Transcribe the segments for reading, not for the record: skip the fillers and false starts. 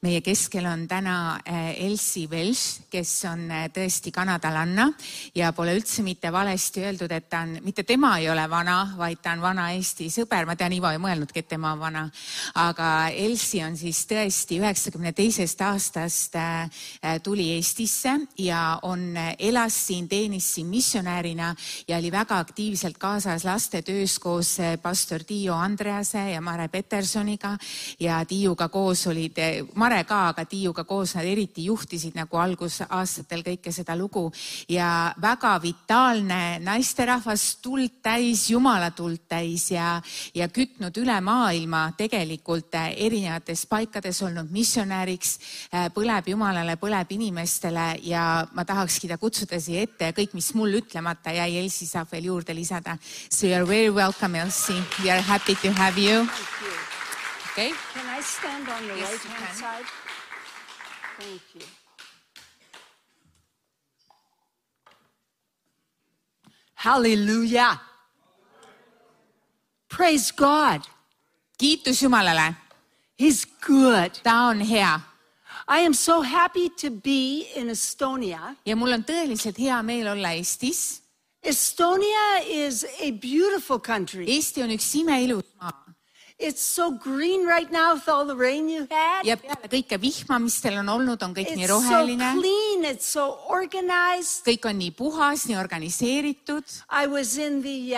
meie keskel on täna Elsie Welsh, kes on tõesti kanadalanna ja pole üldse mitte valesti öeldud, et ta on, mitte tema ei ole vana, vaid ta on vana Eesti sõber. Ma tean, Ivo ei mõelnudki, et tema on vana. Aga Elsie on siis tõesti 92. aastast tuli Eestisse ja elas siin, teenis siin missionäärina ja oli väga aktiivselt kaasas lastetöös koos pastor Tiio Andrease ja Mare Petersoniga ja Tiiuga koos olid, Mare ka, aga Tiiuga koos nad eriti juhtisid nagu algusaastatel kõike seda lugu ja väga vitaalne naisterahvas, tuld täis, Jumala tuld täis ja kütnud üle maailma tegelikult erinevates paikades olnud missionääriks, põleb Jumalale, põleb inimestele ja ma tahakski ta kutsuda siia ette ja kõik, mis mul ütlemata jäi, Elsie saab veel juurde lisada. So you are very welcome, Elsie. We are happy to have you. Okay. Can I stand on the right-hand side? Thank you. Hallelujah. Praise God. Kiitus Jumalale. He's good. Ta on hea. I am so happy to be in Estonia. Ja mul on tõeliselt hea meel olla Eestis. Estonia is a beautiful country. Eesti on üks imeilus maa. It's so green right now with all the rain you had. Ja peale kõike vihma, mis teil on olnud, on kõik nii It's so roheline. clean, it's so organized. Kõik on nii puhas, nii organiseeritud. I was in the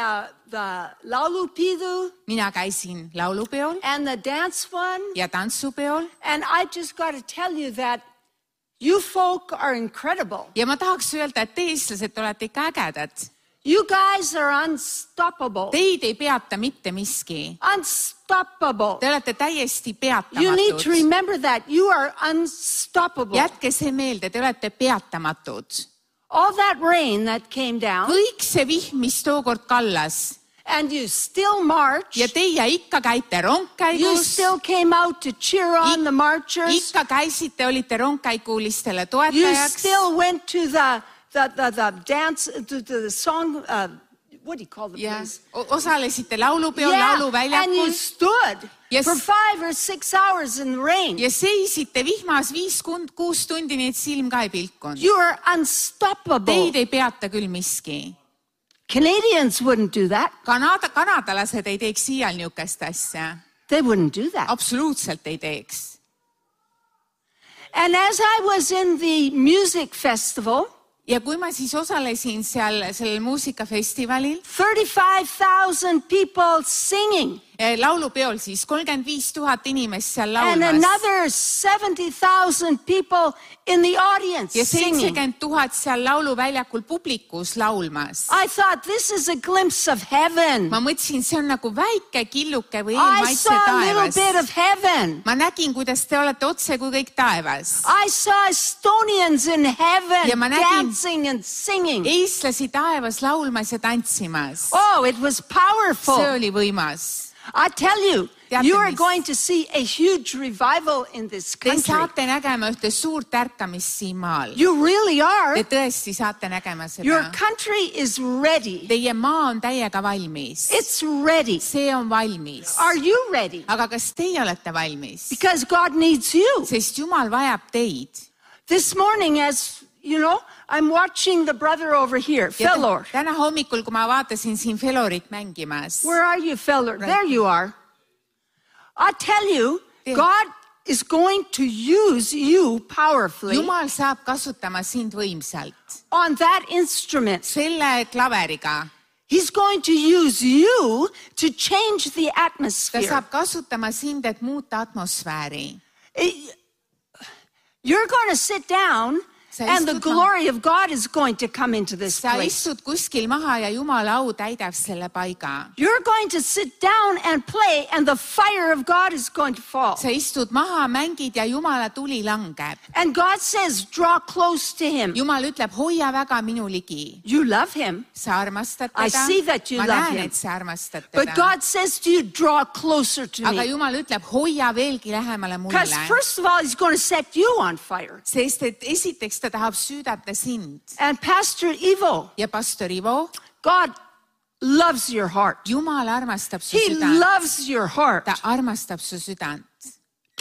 Laulupidu Mina käisin laulupeol and the dance one. ja tantsupeol. And I just got to tell you that you folk are incredible. Ja ma tahaks öelda, et te eestlased olete ikka ägedad. You guys are unstoppable. Teid ei peata mitte miski. Unstoppable. Te olete täiesti You need to peatamatud. remember that. You are unstoppable. Jätke see meelde, te olete peatamatud. All that rain that came down, Kõik see vihm, mis tookord kallas and you still march. ja teie ikka käite You rongkäigus, still came out to cheer on the marchers. ikka käisite, olite rongkäigulistele You toetajaks. still went to the dance, to the song, what do you call the Ja place? osalesite laulupeol, Yeah, and you lauluväljakul stood Yes. for 5 or 6 hours in the rain. ja seisite vihmas 5-6 tundi, nii et silm ka ei pilkunud. You are unstoppable. Teid ei peata küll miski. Canadians wouldn't do that. Kanadalased ei teeks siial niisugust asja. They wouldn't do that. Absoluutselt ei teeks. And as I was in the music festival, Ja kui ma siis osalesin sellel muusikafestivalil, 35,000 people singing laulupeol siis 35 000 inimest seal and laulmas another 70,000 people in the audience ja singing. 70 000 seal lauluväljakul publikus laulmas. I thought this is a glimpse of heaven. Ma mõtlesin, see on nagu väike killuke või I eelmaitse saw a little taevas. bit of heaven. Ma nägin, kuidas te olete otse kui kõik taevas. I saw Estonians in heaven Ja ma nägin- dancing and singing. Eestlasi taevas laulmas ja tantsimas. Oh, it was powerful. See oli võimas. I tell you, Teate you are mis? going to see a huge revival in this Te country. saate nägema ühte suurt ärkamist siin maal. You really are. Te tõesti saate nägema Your seda. country is ready. Teie maa on täiega valmis. It's ready. See on valmis. Are you ready? Aga kas teie olete valmis? Because God needs you. Sest Jumal vajab teid. This morning, as you know, I'm watching the brother over here, Ja Felor. täna hommikul, kui ma vaatasin siin Felorit mängimas, Where are you, Felor? There you are. I tell you, Yeah. God is going to use you powerfully Jumal saab kasutama sind võimsalt. on that instrument. Selle klaveriga. He's going to use you to change the Ta atmosphere. saab kasutama sind, et muuta atmosfääri. You're going to sit down Sa and the istud glory of God is going to come into this Sa place. istud kuskil maha ja Jumala au täidab selle paiga. You're going to sit down and play and the fire of God is going to fall. Sa istud maha, mängid ja Jumala tuli langeb. And God says, draw close to him. Jumal ütleb, hoia väga minu ligi. You love him. Sa armastad I teda. see that you Ma love näen, him. et sa armastad But teda. God says to you, draw closer to Aga me. Jumal ütleb, hoia veelgi lähemale Because mulle. first of all, he's going to set you on fire. Sest et esiteks ta tahab süüdata sind. And Pastor Ivo, Ja pastor Ivo, God loves your heart. Jumal armastab su He südant. loves your heart. Ta armastab su südant.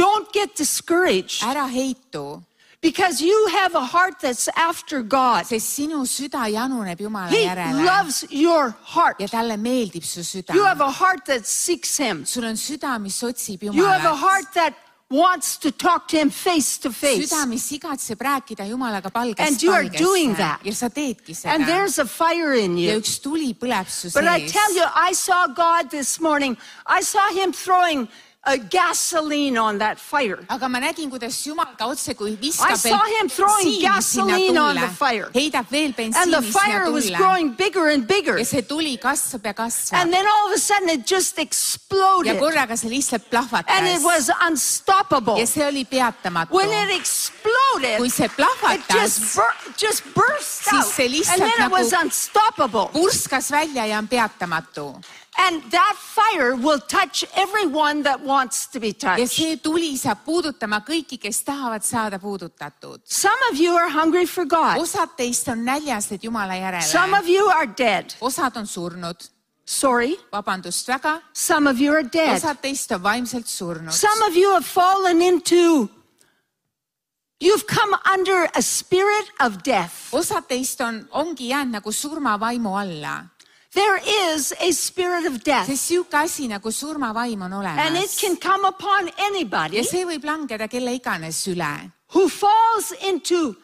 Don't get discouraged ära heitu, because you have a heart that's after God. sest sinu süda januneb Jumala He järele loves your heart. ja talle meeldib su süda. You have a heart that seeks Him. sul on süda, mis otsib You have a Jumalat. heart that wants to talk to Him face to face. süda, mis igatseb rääkida Jumalaga palgest And you are doing that. ja sa teedki And seda. there's a fire in ja you. üks tuli põleb su But I sees. tell you, I saw God this morning. I saw Him throwing gasoline on that fire. aga ma nägin, kuidas Jumal ka otse kui I viskab saw him throwing bensiini gasoline sinna on the tulle, fire. heidab veel And the bensiini fire sinna was tulle growing bigger and bigger. ja see tuli kasvab ja kasvab And then all of a sudden it just ja exploded. korraga see lihtsalt And it plahvatas was unstoppable. ja see oli peatamatu. When it exploded, kui see it plahvatas, just burst Siis out. see lihtsalt And then it nagu- was unstoppable. purskas välja ja on peatamatu. And that fire will touch everyone that wants to be ja touched. see tuli saab puudutama kõiki, kes tahavad saada puudutatud. Some of you are hungry for God. osad teist on näljased Jumala Some järele, of you are dead. osad on surnud, Sorry. vabandust väga, Some of you are dead. osad teist on vaimselt surnud. Some of you have fallen into, you've come under a spirit of death. osad teist ongi jäänud nagu surmavaimu alla, There is a spirit of death. sest sihuke asi nagu surmavaim on And it olemas can come upon anybody ja see võib langeda kelle iganes üle, who falls into,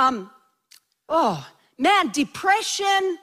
depression,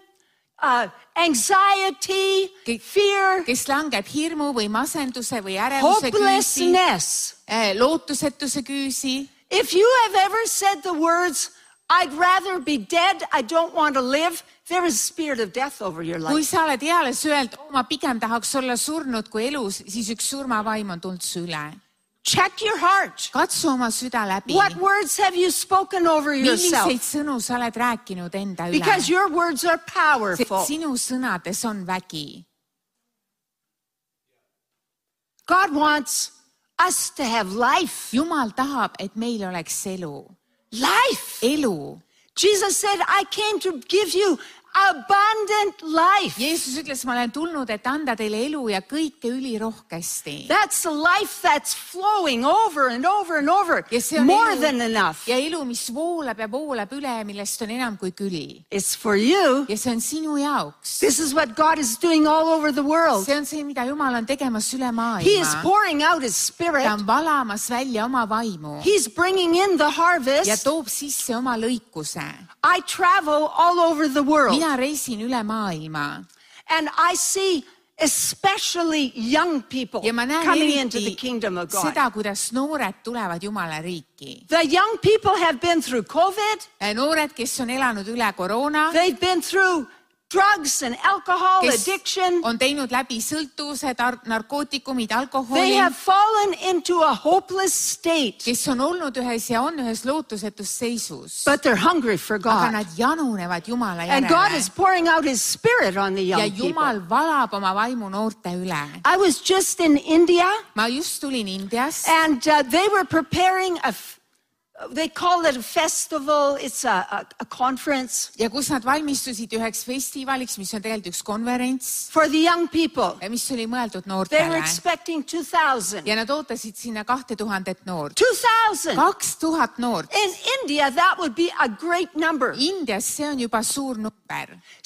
anxiety, fear, kes langeb hirmu või masenduse või ärevuse küüsi, hopelessness. lootusetuse küüsi. If you have ever said the words, I'd rather be dead, I don't want to live, there is a spirit of death over your kui life. sa oled eales öelnud, ma pigem tahaks olla surnud kui elus, siis üks surmavaim on tulnud su üle. Check your heart. katsu oma süda läbi. What words have you spoken over yourself? milliseid sõnu sa oled rääkinud enda üle? Because your words are powerful. sest sinu sõnades on vägi. God wants us to have life. Jumal tahab, et meil oleks elu. Life. elu. Jesus said, I came to give you abundant life. Jeesus ütles, ma olen tulnud, et anda teile elu ja kõike ülirohkesti. That's the life that's flowing over and over and over. Ja see on More elu, than enough. ja elu, mis voolab ja voolab üle, millest on enam kui küli. It's for you. ja see on sinu jaoks. This is what God is doing all over the world. see on see, mida Jumal on tegemas üle He is maailma. pouring out His Spirit. ta on valamas välja oma vaimu He's bringing in the ja harvest. toob sisse oma lõikuse. I travel all over the world. mina reisin üle maailma And I see especially young people ja ma näen coming into the eriti kingdom of God. seda, kuidas noored tulevad Jumala riiki. The young people have been through COVID. noored, kes on elanud üle koroona, They've been through drugs and alcohol kes addiction. on teinud läbi sõltuvused, narkootikumid, They alkoholi, have fallen into a hopeless state, kes on olnud ühes ja on ühes lootusetus seisus. but they're hungry for aga God. nad janunevad Jumala And God is järele pouring out His Spirit on the ja young people. Jumal valab oma vaimu noorte üle. I was just in India, ma just tulin Indiast and they were preparing they call it a festival. It's a conference ja kus nad valmistusid üheks festivaliks, mis on tegelikult üks konverents, for the young people. mis oli mõeldud They were noortele expecting 2,000. ja nad ootasid sinna 2000 noort. 2,000! 2000 noort. In India, that would be a great number. Indias see on juba suur number,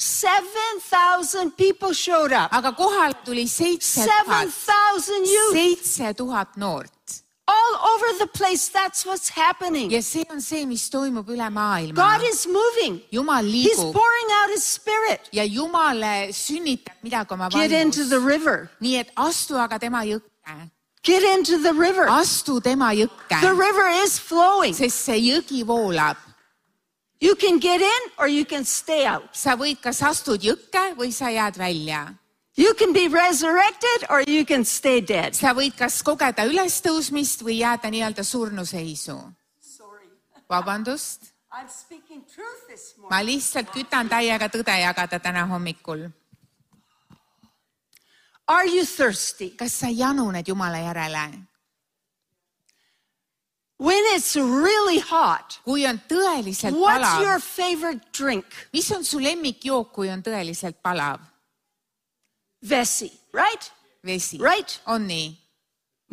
7,000 people showed up. aga kohale tuli 7000 7,000 youth. noort. All over the place, that's what's happening. ja see on see, mis toimub üle maailma. God is moving. Jumal He's liigub pouring out His Spirit. ja Jumal sünnitab midagi oma Get into the vaimus. river. nii et astu aga tema jõkke. Get into the river. astu tema jõkke, The river is flowing. sest see jõgi voolab. You can get in or you can stay out. sa võid kas astud jõkke või sa jääd välja. You can be resurrected or you can stay dead. sa võid kas kogeda ülestõusmist või jääda nii-öelda surnuseisu. Sorry. vabandust, I'm speaking truth this morning. ma lihtsalt kütan täiega tõde jagada täna hommikul. Are you thirsty? kas sa januned Jumala järele? When it's really hot, kui on tõeliselt what's palav, your favorite drink? mis on su lemmikjook, kui on tõeliselt palav? Vesi, right? vesi. Right. on nii?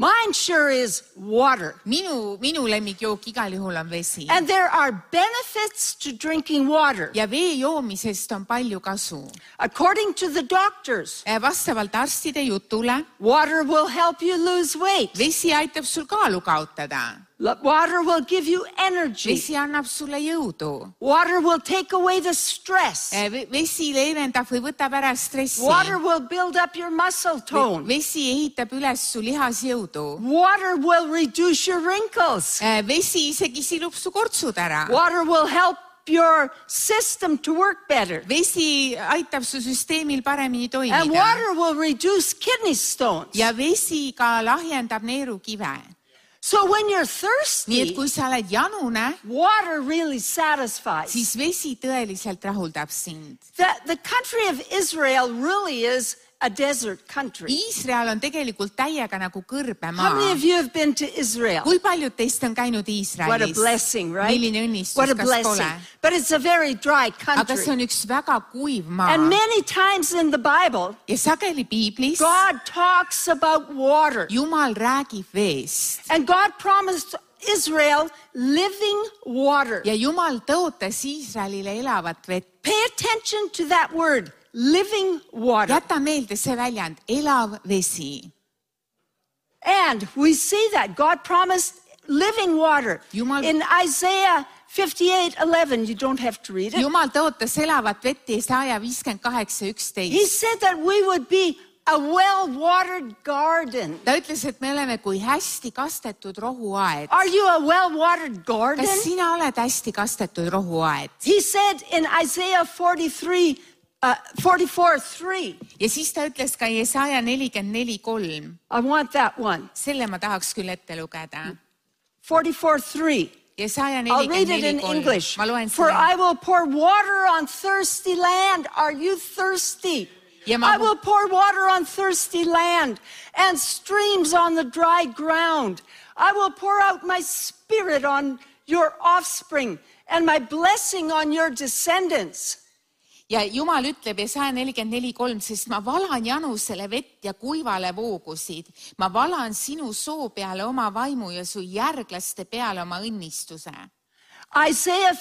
Mine sure is water. Minu lemmikjook igal juhul on vesi. And there are benefits to drinking water. Ja vee joomisest on palju kasu. According to the doctors, Vastavalt arstide jutule, water will help you lose weight. vesi aitab sul kaalu kaotada. Water will give you energy. Vesi annab sulle jõudu. Water will take away the stress. Vesi leevendab või võtab ära stressi. Water will build up your muscle tone. Vesi ehitab üles su lihasjõudu. Water will reduce your wrinkles. Vesi isegi silub su kortsud ära. Water will help your system to work better. Vesi aitab su süsteemil paremini And toimida. water will reduce kidney stones. Ja vesi ka lahjendab neerukive. So when you're Nii et thirsty, kui sa oled janune, water really satisfies. siis vesi tõeliselt rahuldab sind. The country of Israel really is a desert country. Iisrael on tegelikult täiega nagu How many kõrbemaa. of you have been to Israel? Kui paljud teist on käinud What a Iisraelis? blessing, right? Milline õnnistus, What a kas blessing. pole? But it's a very dry Aga see country. on üks väga kuiv maa. And many times in the Bible, Ja sageli piiblis God talks about water. Jumal räägib veest. And God promised Israel living water. Ja Jumal tõotas Iisraelile elavat vett. Pay attention to that word, living water. Jäta meelde see väljend, elav vesi. And we see that God promised living water. Jumal- In Isaiah 58:11, you don't have to read it. Jumal tõotas elavat vett Jesaja 58:11. He said that we would be a well-watered garden. Ta ütles, et me oleme kui hästi kastetud rohuaed. Are you a well-watered garden? Kas sina oled hästi kastetud rohuaed? He said in Isaiah 44:3. Ja siis ta ütles ka Jesaja 44:3. I want that one. Selle ma tahaks küll ette lugeda. 44:3. Jesaja I'll read it in 44:3. English. Ma loen For selle. I will pour water on thirsty land. Are you thirsty? Ja ma- I will pour water on thirsty land and streams on the dry ground. I will pour out my spirit on your offspring and my blessing on your descendants. Ja Jumal ütleb Jesaja 44:3, sest ma valan janusele vett ja kuivale voogusid. Ma valan sinu soo peale oma vaimu ja su järglaste peale oma õnnistuse. Isaiah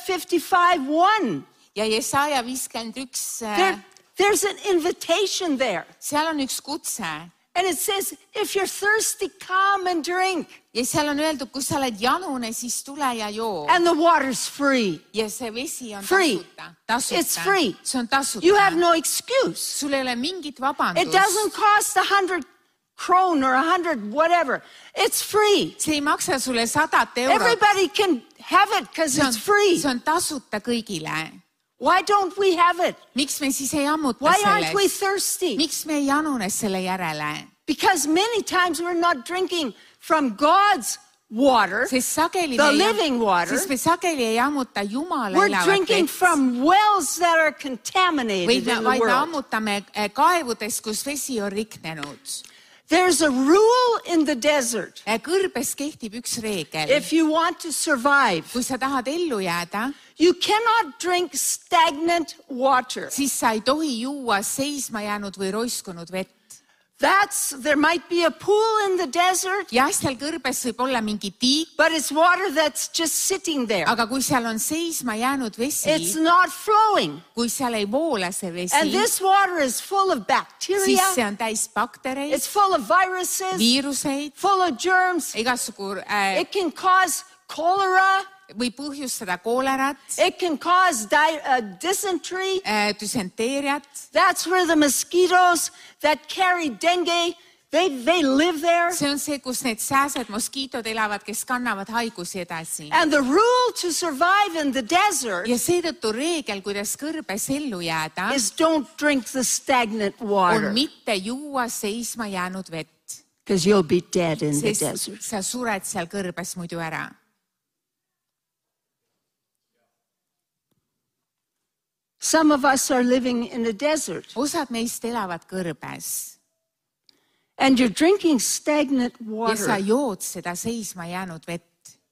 55:1. Ja Jesaja 51, There's an invitation there. seal on üks kutse. And it says, if you're thirsty, come and drink. Ja seal on öeldud, kui sa oled janune, siis tule ja joo. And the water's free. Ja see vesi on Free. tasuta. It's free. See on tasuta. You have no excuse. Sul ei ole mingit It vabandust. doesn't cost 100 krone or 100 whatever. It's free. See ei maksa sulle 100 eurot. Everybody can have it because it's free. See on tasuta kõigile. Why don't we have it? Miks me siis ei ammuta Why aren't we sellest? thirsty? Miks me ei janune selle järele? Because many times we're not drinking from God's water, Sest sageli the me ei- living water. Sest me sageli ei ammuta Jumala We're elavat drinking vett. from wells that are contaminated Vaid in the me world. ammutame kaevudest, kus vesi on riknenud. There's a rule in the desert. Kõrbes kehtib üks reegel. If you want to survive, Kui sa tahad ellu jääda, you cannot drink stagnant water. siis sa ei tohi juua seisma jäänud või roiskunud vett. There might be a pool in the desert, Jah, seal kõrbes võib olla mingi tiik, but it's water that's just sitting there. aga kui seal on seisma jäänud It's vesi, not flowing. kui seal ei voola see And vesi, this water is full of siis bacteria. see on täis baktereid, It's full of viruses, viiruseid, full of germs. igasugu It can cause cholera. võib põhjustada koolerat, It can cause dysentery. düsenteeriat. That's where the mosquitoes that carry dengue, they live there. See on see, kus need sääsed moskiitod elavad, kes kannavad haigusi edasi. And the rule to survive in the desert Ja seetõttu reegel, kuidas kõrbes ellu jääda, is don't drink the stagnant on water mitte juua seisma jäänud vett, because you'll be dead in the sest desert. sa sured seal kõrbes muidu ära. Some of us are living in a desert Osad meist elavad kõrbes and you're drinking stagnant ja sa water. jood seda seisma jäänud vett.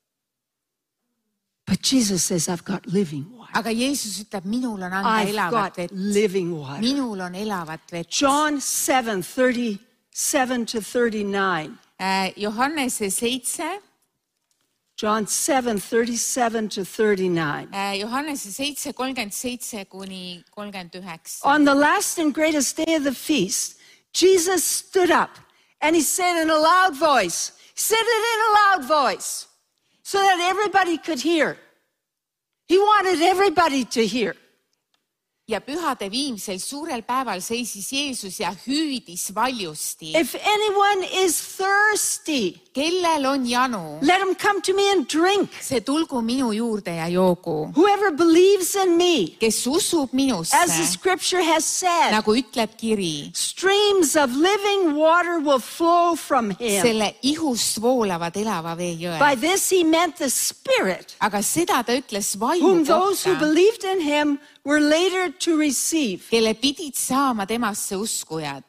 But Jesus says, I've got living water. Aga Jeesus ütleb, minul on anda I've elavat got vett. living water. Minul on elavat vett. John 7:37 to 39. Johannese 7, John 7:37 to 39. Johannese 7, 37 kuni 39. On the last and greatest day of the feast, Jesus stood up and he said in a loud voice, so that everybody could hear. He wanted everybody to hear. Ja pühade viimsel suurel päeval seisis Jeesus ja hüüdis valjusti. If anyone is thirsty, Kellel on janu, let him come to me and drink. see tulgu minu juurde ja joogu. Whoever believes in me, Kes usub as the minusse, scripture has said, nagu ütleb kiri, streams of living water will flow from him. selle ihust voolavad elava vee By jõed. this he meant the Spirit, Aga seda ta ütles vaimu whom those who kohta, believed in him were later to receive. kelle pidid saama temasse uskujad.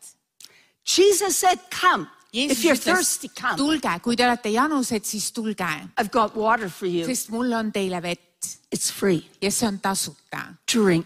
Jesus said, come. Jeesus If you're ütles, thirsty, come. tulge, kui te olete janused, siis tulge, I've got water for you. sest mul on teile vett It's free. ja see on tasuta. Drink.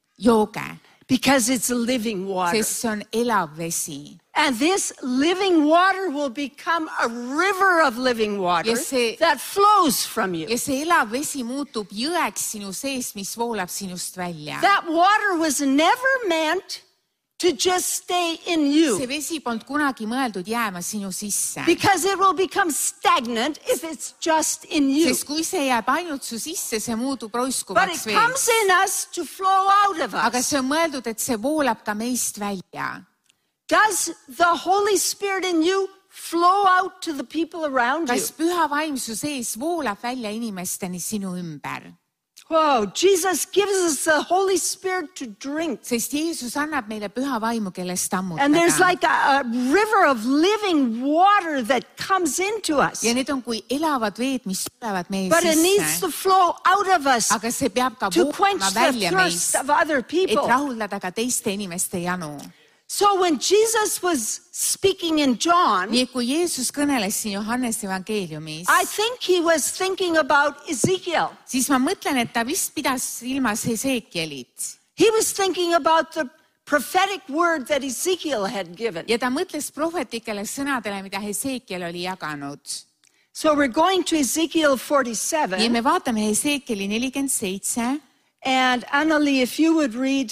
Jooge, Because it's a living water. sest see on elav vesi. And this living water will become a river of living water Ja see- that flows from you. Ja see elav vesi muutub jõeks sinu seest, mis voolab sinust välja. That water was never meant to just stay in See you. vesi polnud kunagi mõeldud jääma sinu sisse. Because it will become stagnant if it's just in you. Sest kui see jääb ainult su sisse, see muutub But roiskuvaks it comes veeks. in us to flow out of Aga us. see on mõeldud, et see voolab ka meist välja. Does the Holy Spirit in you flow out to the people around you? Kas püha vaim su sees voolab välja inimesteni sinu ümber? Whoa, Jesus gives us the Holy Spirit to drink. Sest Jeesus annab meile püha vaimu, kellest And there's ammutada. like a river of living water that comes into us. Ja need on kui elavad veed, mis tulevad meie But it needs sisse. to flow out of us Aga see peab ka to quench voolama the välja thirst meist, of other et people. rahuldada ka teiste inimeste janu. So when Jesus was speaking in John, Nii et kui Jeesus kõneles siin Johannese evangeeliumis, I think he was thinking about Ezekiel. siis ma mõtlen, et ta vist pidas silmas Hesekielit. He was thinking about the prophetic word that Ezekiel had given. Ja ta mõtles prohvetlikele sõnadele, mida Hesekiel oli jaganud. So we're going to Ezekiel Nii 47. me vaatame Hesekieli 47 And Annalie, if you would read,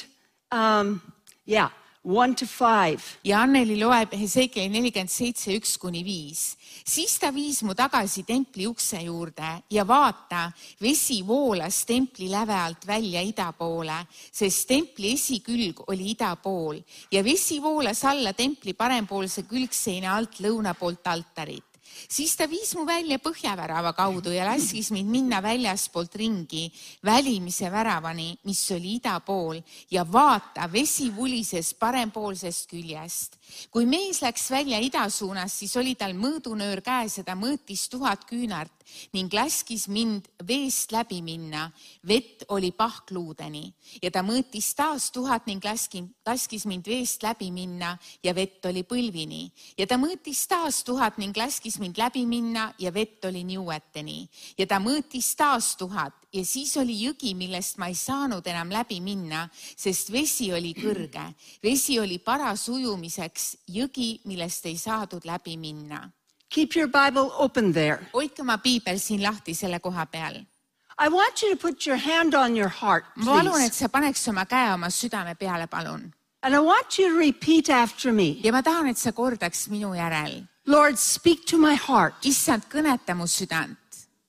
1 to 5. ja Anneli loeb Hesekieli 47, 1-5. Siis ta viis mu tagasi templi ukse juurde ja vaata, vesi voolas templi läve alt välja ida poole, sest templi esikülg oli ida pool ja vesi voolas alla templi parempoolse külgseina alt lõuna poolt altarit. Siis ta viis mu välja põhjavärava kaudu ja laskis mind minna väljaspoolt ringi välimise väravani, mis oli ida pool ja vaata, vesi vulises parempoolsest küljest. Kui mees läks välja ida suunas, siis oli tal mõõdunöör käes ja ta mõõtis 1000 küünart ning laskis mind veest läbi minna. Vett oli pahkluudeni ja ta mõõtis taas 1000 ning laskis mind veest läbi minna ja vett oli põlvini. Ja ta mõõtis taas 1000 ning laskis mind läbi minna ja vett oli niueteni. Ja ta mõõtis taas 1000 ja siis oli jõgi, millest ma ei saanud enam läbi minna, sest vesi oli kõrge. Vesi oli paras ujumiseks, jõgi, millest ei saadud läbi minna. Keep your Bible open there. Hoidke oma piibel siin lahti selle koha peal. I want you to put your hand on your heart, Ma palun, please. et sa paneks oma käe oma südame peale, palun. And I want you to repeat after me. Ja ma tahan, et sa kordaks minu järel. Lord, speak to my heart Issand, kõneta mu südant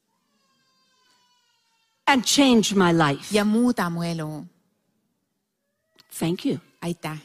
and change my life. ja muuda mu elu. Thank you. Aitäh.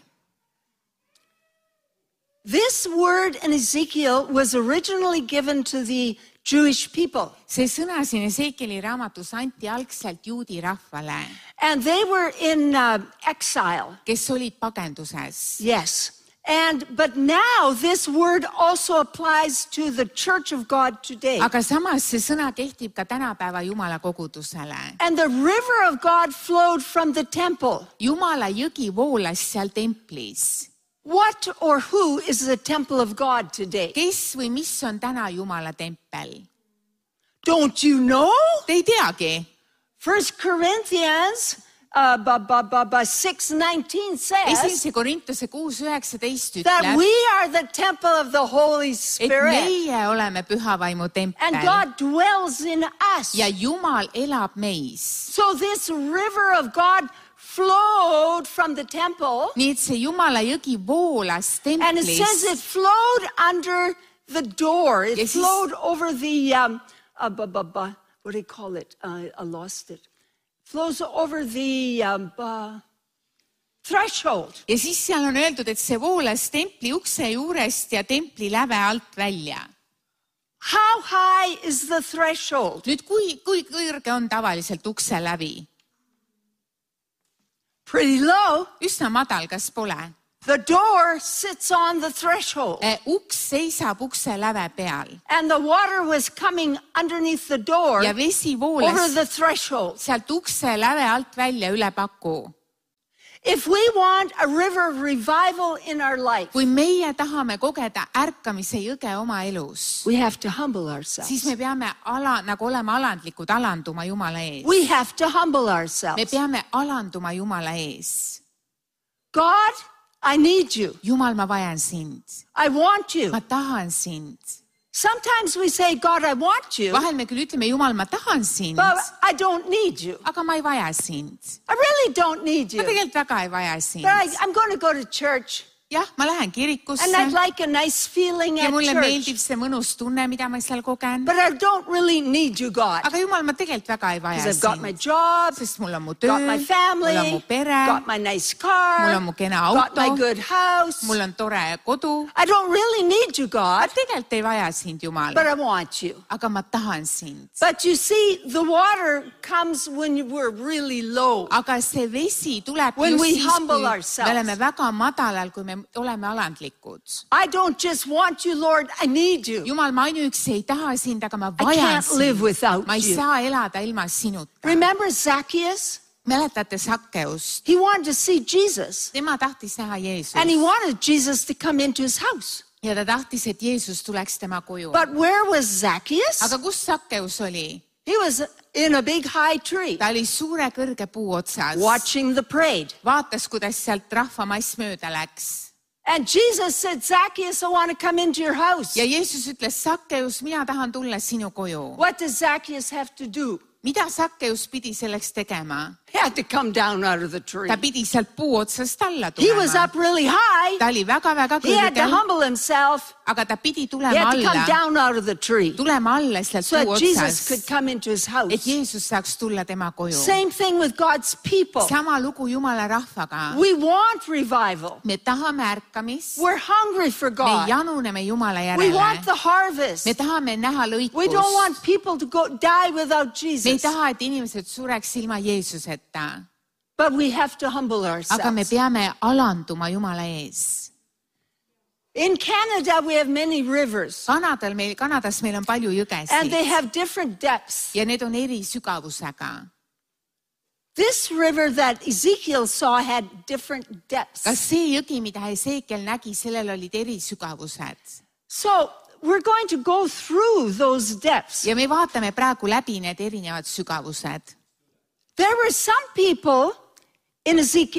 This word in Ezekiel was originally given to the Jewish people. See sõna siin Hesekieli raamatus anti algselt juudi rahvale, And they were in exile. kes olid pagenduses. Yes. But now this word also applies to the Church of God today. Aga samas see sõna kehtib ka tänapäeva Jumala kogudusele. And the river of God flowed from the temple. Jumala jõgi voolas seal templis. What or who is the temple of God today? Kes või mis on täna Jumala tempel? Don't you know? Te ei teagi. 1 Corinthians 6:19 says Esimese Korintuse 6:19 that ütleb, we are the temple of the Holy et Spirit meie oleme püha vaimu and tempel God dwells in us. ja Jumal elab meis. So this river of God flowed from the temple, Nii et see Jumala jõgi voolas and it says it templis flowed under the door. It Ja siis- flowed over the, what do you call it? I lost it. Flows over the threshold. ja siis seal on öeldud, et see voolas templi ukse juurest ja templi läve alt välja. How high is the threshold? Nüüd, kui kõrge on tavaliselt ukse lävi? Pretty low. Üsna madal, kas pole? The door sits on the threshold. Uks seisab ukse läve peal And the water was coming underneath the door ja vesi over voolas the threshold. sealt ukse läve alt välja üle paku. If we want a river of revival in our life, Kui meie tahame kogeda ärkamise jõge oma elus, we have to humble siis ourselves. me peame nagu olema alandlikud, alanduma Jumala ees. We have to humble Me ourselves. peame alanduma Jumala ees. God, I need you. Jumal, ma vajan sind. I want you. Ma tahan sind. Sometimes we say, God, I want you, Vahel me küll ütleme, Jumal, ma tahan sind, but I don't need you. aga ma ei vaja sind. I really don't need Ma you. tegelikult väga ei vaja sind. But I'm going to go to church, Jah, ma lähen and kirikusse I'd like a nice feeling ja at mulle church. meeldib see mõnus tunne, mida ma seal kogen. But I don't really need you, God, Aga Jumal, ma tegelikult väga ei vaja because I've got my sind, job, sest mul on mu got töö, my mul on mu family, pere, got my nice mul car, on mu kena got my auto, good house. mul on tore kodu. I don't really need you, Ma God, tegelikult ei vaja sind, Jumal, but I want you. aga ma tahan sind. But you see, the water comes when we're really low. Aga see vesi tuleb When just we siis, humble kui ourselves. me oleme väga madalal, kui me oleme alandlikud. I don't just want you, Lord, I need you. Jumal, ma ainuüksi ei taha sind, aga ma I vajan can't live sind. without Ma ei you. saa elada ilma sinuta. Remember Zacchaeus? Mäletate Sakkeust? He wanted to see Jesus, Tema tahtis näha and he Jeesust wanted Jesus to come into his house. ja ta tahtis, et Jeesus tuleks tema koju. But where was Zacchaeus? Aga kus Sakkeus oli? He was in a big high tree, Ta oli suure kõrge puu otsas. watching the parade. Vaatas, kuidas sealt rahvamass mööda läks. And Jesus said, Zacchaeus, I want to come into your house. Ja Jeesus ütles, Sakkeus, mina tahan tulla sinu koju. What does Zacchaeus have to do? Mida Sakkeus pidi selleks tegema? He had to come down out of the tree. Ta pidi sealt puu otsast alla He was tulema. up really high. Ta oli väga-väga He had to kõrgel, humble himself. aga ta pidi He tulema had to come alla, down out of the tree tulema alla sealt so puu that Jesus could otsast, come into his et house. Jeesus saaks tulla tema koju. Same thing with God's people. Sama lugu Jumala rahvaga. We want revival. Me tahame ärkamist, We're hungry for me God. januneme Jumala We want järele. the harvest. Me tahame näha We don't lõikust. want people to die without Me ei Jesus. taha, et inimesed sureks ilma Jeesuseta, But we have to humble aga me ourselves. peame alanduma Jumala ees. In Canada, we have many rivers, Kanadas meil on palju and they jõgesid have different depths. ja need on eri sügavusega. This river that Ezekiel saw had different depths. Kas see jõgi, mida Hesekiel nägi, sellel olid eri sügavused? So we're going to go through those depths. Ja me vaatame praegu läbi need erinevad sügavused. There were some people in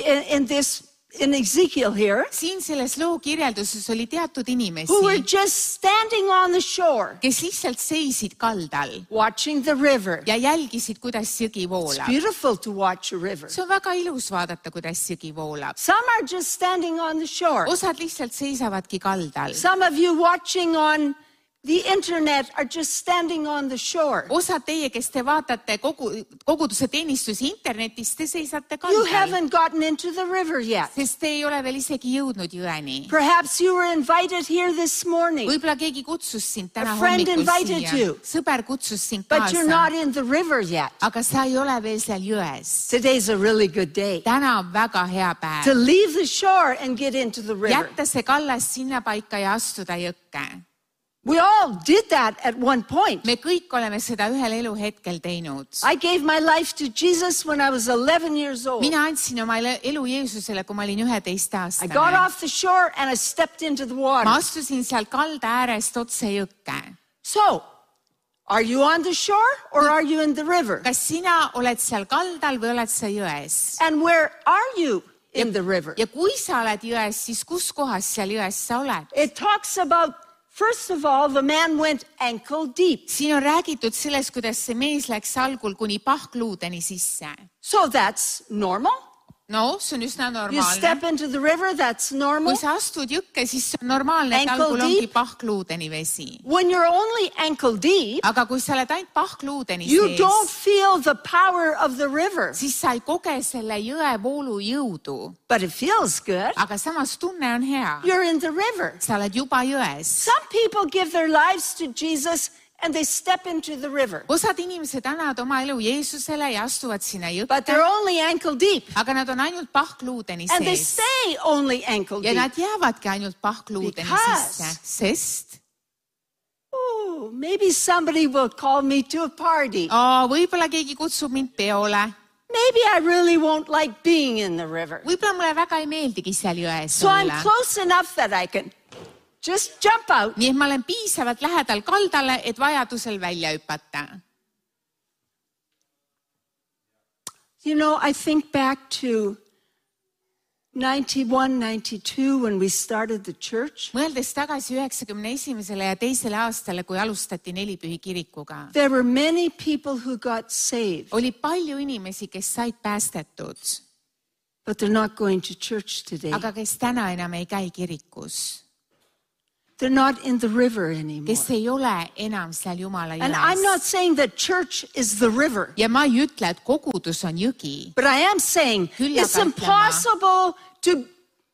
Ezekiel here Siin selles loo kirjelduses oli teatud who were inimesi, just standing on the shore kes lihtsalt seisid kaldal watching the river. ja jälgisid, kuidas jõgi It's voolab. beautiful to watch a river. See on väga ilus vaadata, kuidas jõgi voolab. Some are just standing on the shore. Osad lihtsalt seisavadki kaldal. Some of you watching on the internet are just standing on the shore. Osad teie, kes te vaatate koguduse teenistusi internetis, te seisate You kaldal, haven't gotten into the river yet. sest te ei ole veel isegi jõudnud jõeni. Perhaps you were invited here this morning, Võib-olla keegi kutsus sind täna A friend hommikul invited siia. you. Sõber kutsus sind but you're not kaasa, in the river yet. aga sa ei ole veel seal jões. Today's a really good day Täna on väga hea to päev. leave the shore and get into the river. Jätta see kallas sinna paika ja astuda jõkke. We all did that at one point. Me kõik oleme seda ühel eluhetkel teinud. I gave my life to Jesus when I was 11 years old. Mina andsin oma elu Jeesusele, kui ma olin 11 I got aastane. off the shore and I stepped into the Ma water. astusin seal kalda äärest otse jõkke. So, Are you on the shore or are you in the river? kas sina oled seal kaldal või oled sa jões? And where are you in the river? Ja kui sa oled jões, siis kus kohas seal jões sa oled? It talks about, first of all, the man went ankle deep. Siin on räägitud sellest, kuidas see mees läks algul kuni pahkluudeni sisse. So that's normal. No, see on üsna You step normaalne. into the river, that's normal. Kui sa astud jõkke, siis see on normaalne, et Ankle algul ongi deep. pahkluudeni vesi. When you're only ankle deep, Aga kui sa oled ainult pahkluudeni you don't sees, feel the power of the river, siis sa ei koge selle jõevoolu jõudu. but it feels good. Aga samas tunne on hea. You're in the river. Sa oled juba jões. Some people give their lives to Jesus and they step into the river, Osad inimesed annavad oma elu Jeesusele ja astuvad sinna but jõkke, they're only ankle deep. aga nad on ainult pahkluudeni And they sees. stay only ankle Ja deep. nad jäävadki ainult pahkluudeni Because- sisse, sest Oh, maybe somebody will call me to a party. võib-olla keegi kutsub mind peole. Maybe I really won't like being in the river. Võib-olla mulle väga ei meeldigi seal jões So I'm olla. close enough that I can just jump out. Nii et ma olen piisavalt lähedal kaldale, et vajadusel välja hüpata. You know, I think back to 91, 92 when we started the church. Mõeldes tagasi 91. ja 2. aastale, kui alustati Nelipühi kirikuga, There were many people who got saved, oli palju inimesi, kes said päästetud, but they're not going to church today. aga kes täna enam ei käi kirikus, They're not in the river anymore. kes ei ole enam seal Jumala And I'm not jões. saying that church is the river, Ja ma ei ütle, et kogudus on jõgi. but I am saying Küll it's aga impossible to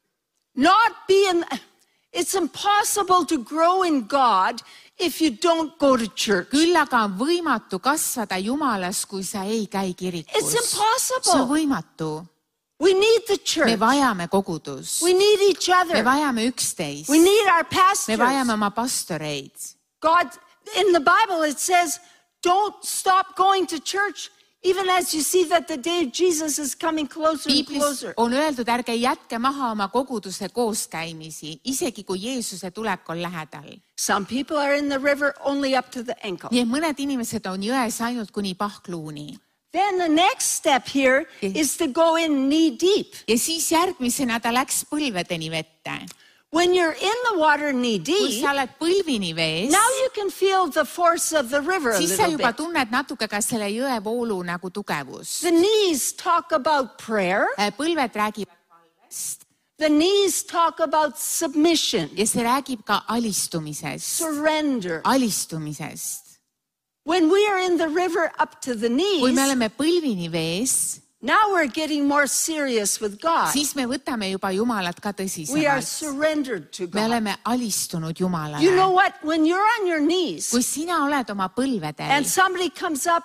not be in, it's impossible to grow in God if you don't go to church. Küll aga on võimatu kasvada Jumalas, kui sa ei käi It's kirikus. See on impossible. võimatu. We need the Me church. vajame kogudust. We need each Me other. vajame üksteist. We need our Me pastors. vajame oma pastoreid. God, in the Bible, it says, don't stop going to church, even as you see that the day of Jesus is coming closer and Piiblis closer. on öeldud, ärge jätke maha oma koguduse kooskäimisi, isegi kui Jeesuse tulek on lähedal. Some people are in the river only up to the ankle. Nii et mõned inimesed on jões ainult kuni pahkluuni. Then the next step here is to go in knee deep. Ja siis järgmisena ta läks põlvedeni vette. When you're in the water knee Kui deep, sa oled põlvini vees, now you can feel the force of the river a siis sa little juba bit. tunned natuke ka selle jõevoolu nagu tugevust. The knees talk about prayer. Põlved räägivad palvest The knees talk about submission, ja see räägib ka alistumisest. surrender. Alistumisest. When we are in the river up to the Kui me knees, oleme põlvini vees, now we're getting more serious with God. siis me võtame juba Jumalat ka We are tõsisemalt. surrendered to Me God. oleme alistunud You know Jumalale. what? When you're on your knees Kui sina oled oma põlvedel and somebody comes up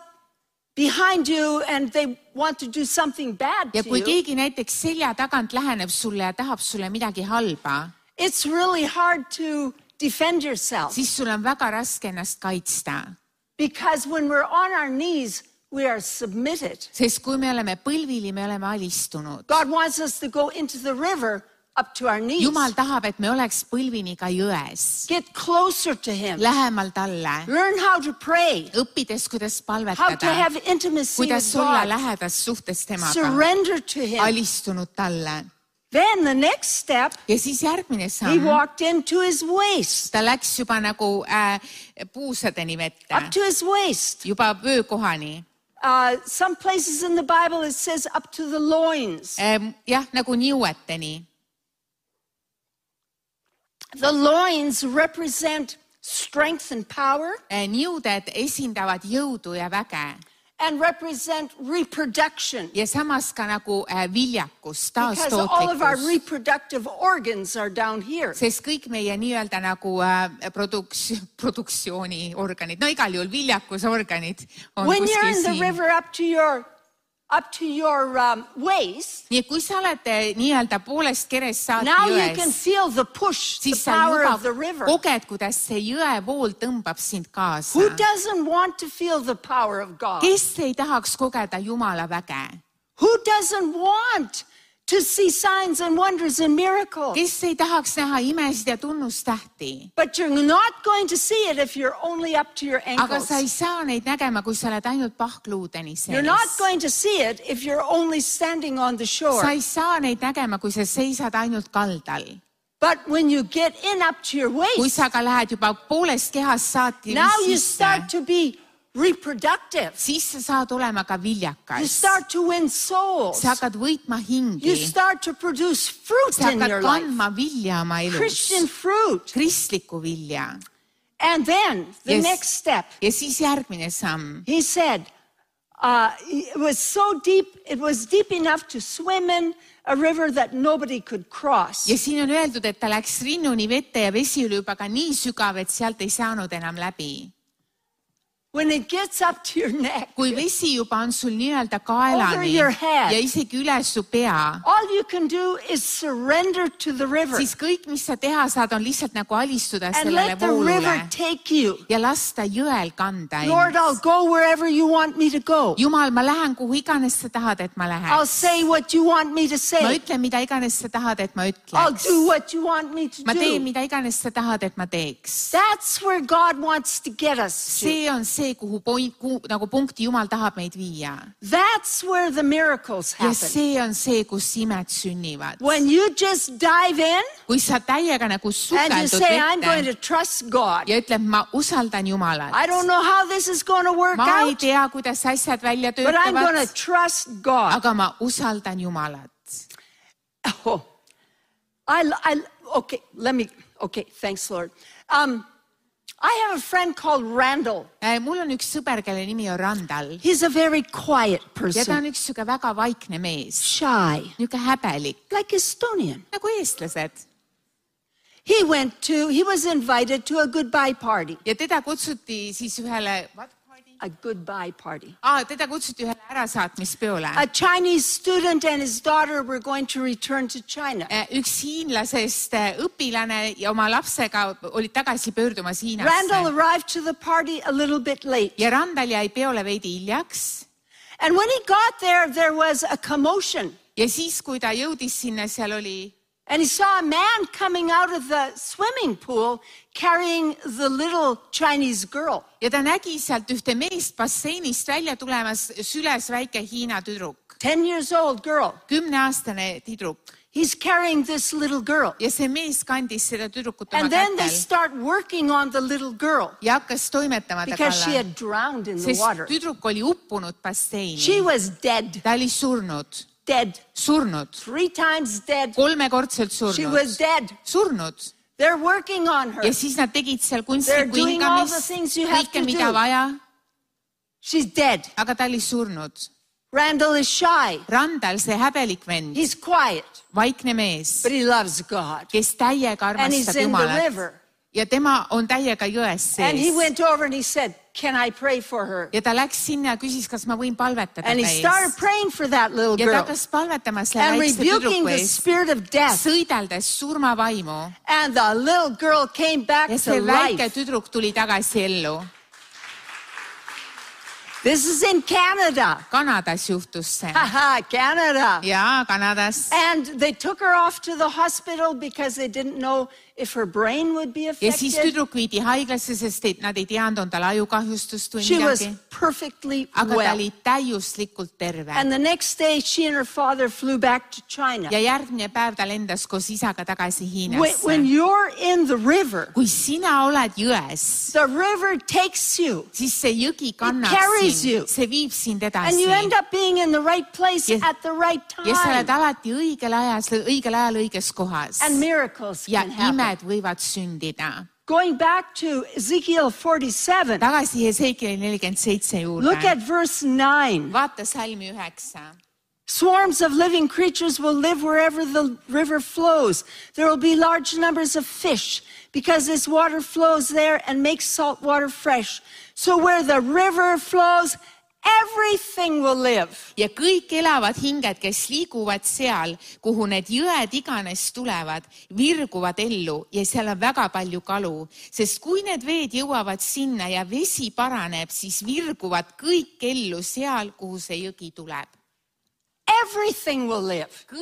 behind you and they want to do something bad ja to kui you, keegi näiteks selja tagant läheneb sulle ja tahab sulle midagi halba, it's really hard to defend yourself. siis sul on väga raske ennast kaitsta. Because when we're on our knees, we are submitted. Sest kui me oleme põlvili, me oleme alistunud. God wants us to go into the river up to our knees. Jumal tahab, et me oleks põlvini ka jões. Get closer to Him. Lähemal talle, Learn how to pray, õppides, kuidas how to palvetada, have intimacy kuidas with olla God. lähedas suhtes temaga, Surrender to Him. alistunud talle. Then the next step, Ja siis järgmine He samm, walked into His waist, ta läks juba nagu puusadeni vette, up to His waist. juba vöökohani. Some places in the Bible it says up to the loins. Jah, nagu niueteni. The loins represent strength and power Niuded esindavad jõudu ja väge and represent reproduction. ja samas ka nagu viljakust, Because all of our taastootlikkust. reproductive organs are down here. Sest kõik meie nii-öelda nagu produktsiooniorganid, no igal juhul viljakusorganid on When you're kuskil in the siin. river up to your waist, Nii et kui sa oled nii-öelda poolest kerest saati now you can jões, feel the push, the siis sa power juba of the river. koged, kuidas see jõevool tõmbab sind kaasa. Who doesn't want to feel the power of God? Kes ei tahaks kogeda Jumala väge? Who doesn't want to see signs and wonders and miracles. kes ei tahaks näha imesid ja tunnustähti. But you're not going to see it if you're only up to your Aga ankles. sa ei saa neid nägema, kui sa oled ainult pahkluudeni You're not sees. going to see it if you're only standing on the shore. Sa ei saa neid nägema, kui sa seisad ainult kaldal. But when you get in up to your Kui waist, sa ka lähed juba poolest kehast saati now you sisse, start to be reproductive. siis sa saad olema ka You viljakas. start to win souls. Sa hakkad võitma You hingi. start to produce fruit Sa in hakkad your life. kandma vilja oma elus. Christian fruit. Kristlikku vilja. And then the Yes. next step, Ja siis järgmine samm. he said, it was so deep, it was deep enough to swim in a river that nobody could cross. Ja siin on öeldud, et ta läks rinnuni vette ja vesi oli juba ka nii sügav, et sealt ei saanud enam läbi. When it gets up to your neck, Kui vesi juba on sul nii-öelda Over kaelani your head. ja isegi üle su pea, all you can do is surrender to the river siis kõik, mis sa teha saad, on lihtsalt nagu alistuda and sellele let the river voolule take you. ja lasta jõel kanda Lord, I'll end. go wherever you want me to go. Jumal, ma lähen, kuhu iganes sa tahad, et ma I'll läheks. say what you want me to Ma say. ütlen, mida iganes sa tahad, et ma I'll ütleks. do what you want me to Ma teen, do. mida iganes sa tahad, et ma teeks. That's where God wants to get us to. See on see, kuhu nagu punkti Jumal tahab meid viia. That's where the miracles Ja happen. see on see, kus imed sünnivad. When you just dive in Kui sa täiega nagu and you sukeldud say, I'm going vette to trust God. ja ütled, ma usaldan Jumalat. I don't know how this is going to work Ma ei out, tea, kuidas asjad välja but I'm going to töötavad, trust God. aga ma usaldan Jumalat. Oh, okay, thanks, Lord. I have a friend called Randall. Mul on üks sõber, kelle nimi on Randal He's a very quiet ja ta person, on üks siuke väga vaikne mees, shy, niuke häbelik, like Estonian. nagu eestlased. He was invited to a goodbye party. Ja teda kutsuti siis ühele, A goodbye party. teda kutsuti ühele ärasaatmispeole. A Chinese student and his daughter were going to return to China. Üks hiinlasest õpilane ja oma lapsega olid tagasi pöördumas Randall Hiinasse. arrived to the party a little bit late. Ja Randal jäi peole veidi hiljaks. And when he got there was a commotion. Ja siis, kui ta jõudis sinna, seal oli And he saw a man coming out of the swimming pool carrying the little Chinese girl. ja ta nägi sealt ühte meest basseinist välja tulemas, süles väike Hiina tüdruk, 10 years old girl. 10-aastane tüdruk. He's carrying this little girl. Ja see mees kandis seda tüdrukut oma And then they kätel start working on the little girl ja hakkas toimetama ta because she kallal, had drowned in the sest water. tüdruk oli uppunud She basseini. was dead, Ta oli surnud, dead, 3 times dead. 3-kordselt She was surnud, dead. surnud. They're working on her. Ja siis nad tegid seal They're kunstlikku doing all the hingamist, things you have kõike, to mida do. vaja, She's dead. aga ta oli surnud. Randall is shy. Randal, see häbelik vend, He's quiet, vaikne mees, but he loves God. kes täiega And he's armastab in the Jumalat river. ja tema on täiega jões And he sees. went over and he said, can I pray for her? Ja ta läks sinna ja küsis, kas ma võin palvetada And he ta started ees. praying for that little Ja ta girl hakkas palvetama selle and väikse rebuking tüdruku the ees, spirit of death. sõideldes surmavaimu. And the little girl came back Ja to see väike life. tüdruk tuli tagasi ellu. This is in Canada. Kanadas juhtus see. Haha, Canada. Jaa, Kanadas. And they took her off to the hospital because they didn't know if her brain would be Ja siis affected. tüdruk viidi haiglasse, sest et nad ei teadnud, on tal ajukahjustust või She was midagi. perfectly Aga ta well. oli täiuslikult terve. And the next day, she and her father flew back to China. Ja järgmine päev ta lendas koos isaga tagasi When Hiinasse. you're in the river, Kui sina oled jões, the river takes you siis see jõgi kannab carries you. sind, see viib sind and you edasi. end up being in the right place Yes. at the right Ja sa oled time. alati õigel ajal õiges kohas. And miracles Ja can happen. imed võivad sündida. Going back to Ezekiel 47, Tagasi Hesekieli 47 look juurde. at verse 9. Vaata salmi 9. Swarms of living creatures will live wherever the river flows. There will be large numbers of fish because this water flows there and makes salt water fresh. So where the river flows, everything will live. Ja kõik elavad hinged, kes liiguvad seal, kuhu need jõed iganes tulevad, virguvad ellu ja seal on väga palju kalu. Sest kui need veed jõuavad sinna ja vesi paraneb, siis virguvad kõik ellu seal, kuhu see jõgi tuleb. Everything will live. Kõik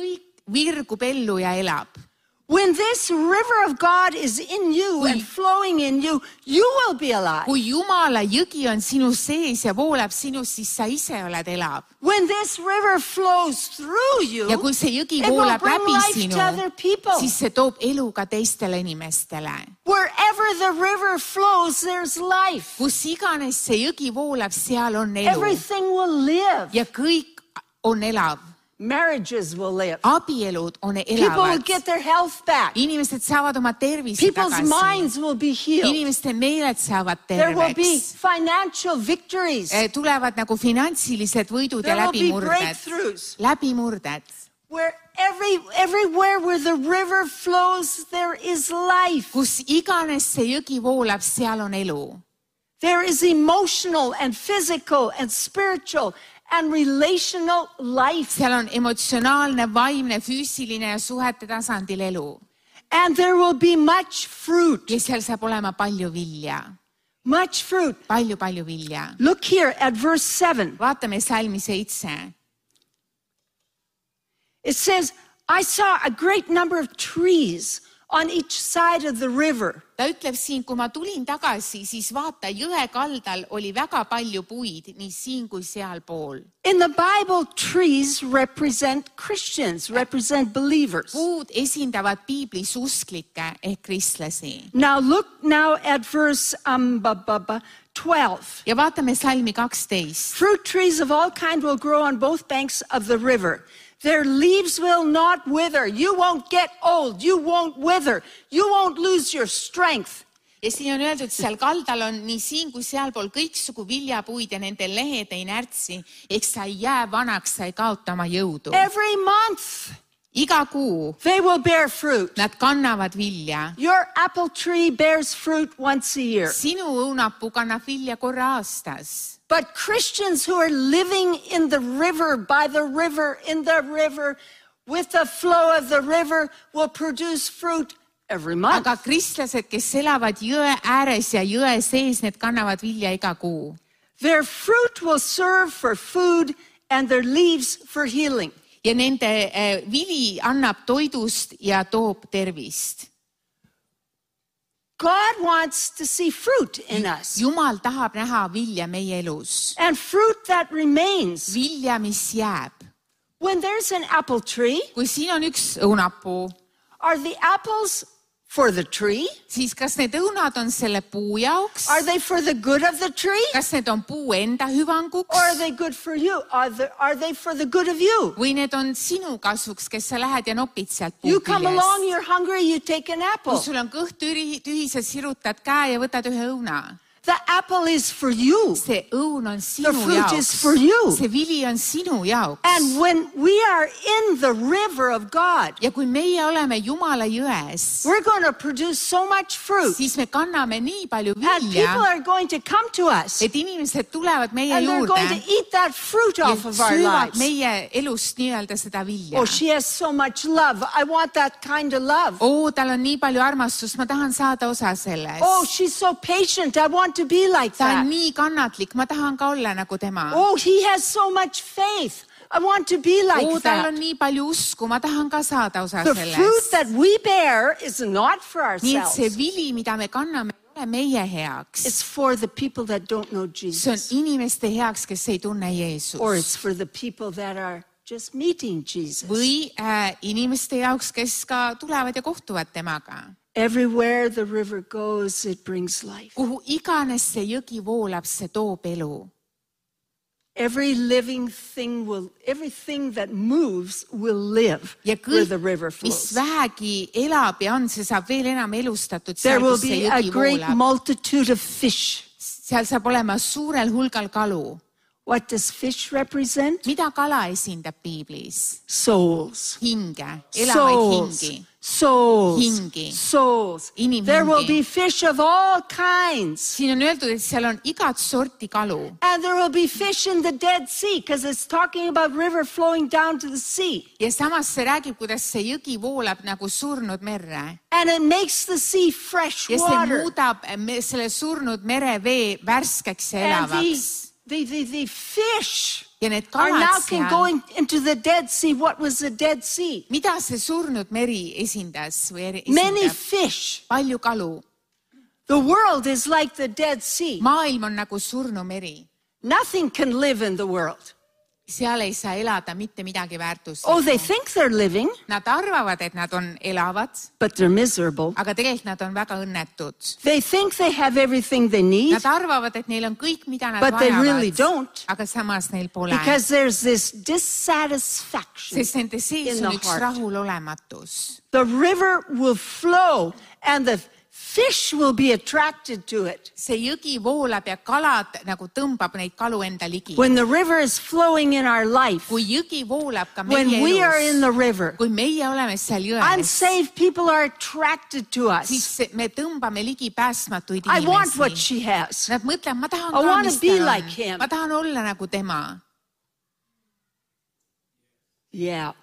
virgub ellu ja elab. When this river of God is in you and flowing in you, you will be alive. Kui Jumala jõgi on sinu sees ja voolab sinust, siis sa ise oled elab. When this river flows through you, Ja kui see jõgi it will voolab bring läbi life sinu, to other people. siis see toob elu ka teistele inimestele. Wherever the river flows, there's life. Kus iganes see jõgi voolab, seal on elu. Everything will live. Ja kõik on elav. Marriages will live. Abielud on People will elavad. get their health back. Inimesed saavad oma tervise People's tagasi. minds will be healed. Inimeste meeled saavad There will be terveks. financial victories. Tulevad nagu finantsilised võidud ja There will be läbimurded. breakthroughs. Läbimurded. Where everywhere where the river flows, there is life. Kus iganes see jõgi voolab, seal on elu. There is emotional and physical and spiritual and relational life. Seal on emotsionaalne, vaimne, füüsiline ja suhete tasandil elu. And there will be much fruit. Ja seal saab olema palju vilja. Much fruit. Palju vilja. Look here at verse 7. Vaatame salmi 7. It says, I saw a great number of trees on each side of the river. Ta ütleb siin, kui ma tulin tagasi, siis vaata, jõe kaldal oli väga palju puid, nii siin kui sealpool. In the Bible, trees represent Christians, represent believers. Puud esindavad Piiblis usklikke ehk kristlasi. Now look now at verse 12. Ja vaatame salmi 12. Fruit trees of all kind will grow on both banks of the river. Their leaves will not wither. You won't get old. You won't wither. You won't lose your strength. Ja siin on öeldud, seal kaldal on nii siin kui sealpool kõiksugu viljapuid ja nende lehed ei närtsi. Eks sa ei jää vanaks, sa ei kaota oma jõudu. Every month Iga kuu they will bear fruit. nad kannavad vilja. Your apple tree bears fruit once a year. Sinu õunapuu kannab vilja korra aastas. But Christians who are living in the river, by the river, in the river, with the flow of the river, will produce fruit every month. Aga kristlased, kes elavad jõe ääres ja jõe sees, need kannavad vilja iga kuu. Their fruit will serve for food and their leaves for healing. Ja nende vili annab toidust ja toob tervist. God wants to see fruit in us. Jumal tahab näha vilja meie elus. And fruit that remains. Vilja, mis jääb. When there's an apple tree, Kui siin on üks õunapuu, are the apples for the tree? siis kas need õunad on selle puu jaoks? Are they for the good of the tree? Kas need on puu enda hüvanguks? Or are they good for you? Are they for the good of you? Või need on sinu kasuks, kes sa lähed ja nopid sealt You come along, puuviljast? you're hungry, you take an apple. Kui sul on kõht tühi, sa sirutad käe ja võtad ühe õuna. The apple is for you. See õun on The sinu fruit jaoks. is for you. See vili on sinu jaoks. And when we are in the river of God, Ja kui meie oleme Jumala jões, we're going to produce so much fruit. siis me kanname nii palju And people vilja, are going to come to us. et inimesed tulevad meie And they're going juurde to eat that fruit ja off of our söövad lives. meie elust nii-öelda seda vilja. Oh, she has so much love. I want that kind of love. Tal on nii palju armastust, ma tahan saada osa sellest. Oh, she's so patient. I want to be like Ta that. on nii kannatlik, ma tahan ka olla nagu tema. Oh, he has so much faith. I want to be like Tal that. on nii palju usku, ma tahan ka saada osa The fruit sellest. that we bear is not for Nii et see ourselves. vili, mida me kanname, ei ole meie heaks. It's for the people that don't know See on Jesus. inimeste heaks, kes ei tunne Or it's Jeesust. for the people that are just meeting Jesus. Või inimeste jaoks, kes ka tulevad ja kohtuvad temaga. Everywhere the river goes, it brings life. Kuhu iganes see jõgi voolab, see toob elu. Every living thing everything that moves will live Ja where kõik, the river mis flows. vähegi elab ja on, see saab veel enam elustatud There seal, will kus see be a jõgi great voolab. multitude of fish. Seal saab olema suurel hulgal kalu. What does fish represent? Mida kala esindab Piiblis? Souls. Hinge, elavaid Souls. hingi. Souls. Hingi. Souls. Inimhingi. There will be fish of all kinds. Siin on öeldud, et seal on igat sorti kalu. And there will be fish in the Dead Sea because it's talking about river flowing down to the sea. Ja samas see räägib, kuidas see jõgi voolab nagu surnud merre. And it makes the sea fresh Ja see water. muudab selle surnud merevee värskeks ja And elavaks. the fish Ja ja need are kalad now can go seal, into the Dead Sea. What was the Dead Sea? mida see surnud meri esindas või Many esindab? fish. Palju kalu. The world is like the Dead Sea. Maailm on nagu surnumeri. Nothing can live in the world. Seal ei saa elada mitte midagi väärtuslikku. Oh, they think they're living, Nad arvavad, et nad on elavad, but they're miserable. aga tegelikult nad on väga õnnetud. They think they have everything they need Nad arvavad, et neil on kõik, mida nad But they really vajavad, don't. aga samas neil pole. because there's this dissatisfaction. Sest nende sees in on the üks heart. rahulolematus. The river will flow and the fish will be attracted to it. See jõgi voolab ja kalad nagu tõmbab neid kalu enda ligi. When the river is flowing in our life, Kui jõgi voolab ka when meie we are in elus, the river, kui meie oleme seal jões, unsaved people are attracted to us. siis me tõmbame ligi päästmatuid I want what inimesi. she has. Nad mõtlevad, ma tahan I ka, wanna mis be tal like on. him. Ma tahan olla nagu tema. Yep.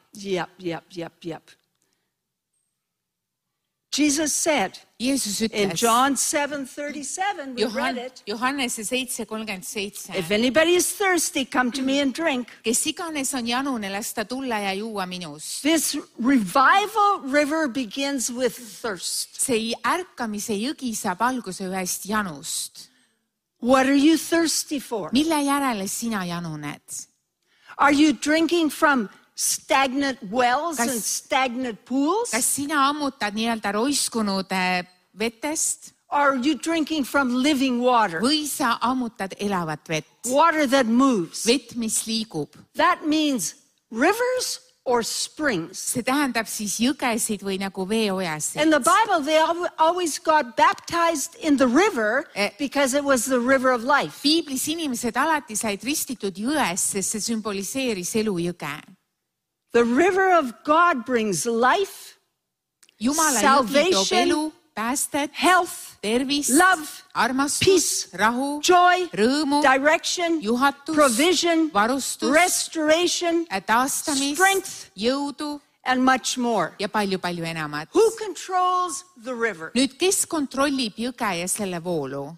Jesus said Jeesus in ütles John 7:37, we read it, Johannese 7:37, if anybody is thirsty, come to me and drink. kes iganes on janune, las ta tulla ja juua minust. This revival river begins with thirst. See ärkamise jõgi saab alguse ühest janust. What are you thirsty for? Mille järele sina januned? Are you drinking from stagnant wells Kas- and stagnant pools? Kas sina ammutad nii-öelda roiskunud vetest Or are you drinking from living water? või sa ammutad elavat vett? Water that moves. Vett, mis liigub. That means rivers or springs. See tähendab siis jõgesid või nagu veeojasid. In the Bible, they always got baptized in the river because it was the river of life. Piiblis inimesed alati said ristitud jões, sest see sümboliseeris elujõge. The river of God brings life, Jumala jõgi toob Salvation, elu, päästet, health, tervist, love, armastus, peace, rahu, joy, rõõmu, direction, juhatus, provision, varustus, restoration, taastamist, strength, jõudu and much more. ja palju-palju enamat. Who controls the river? Nüüd, kes kontrollib jõge ja selle voolu?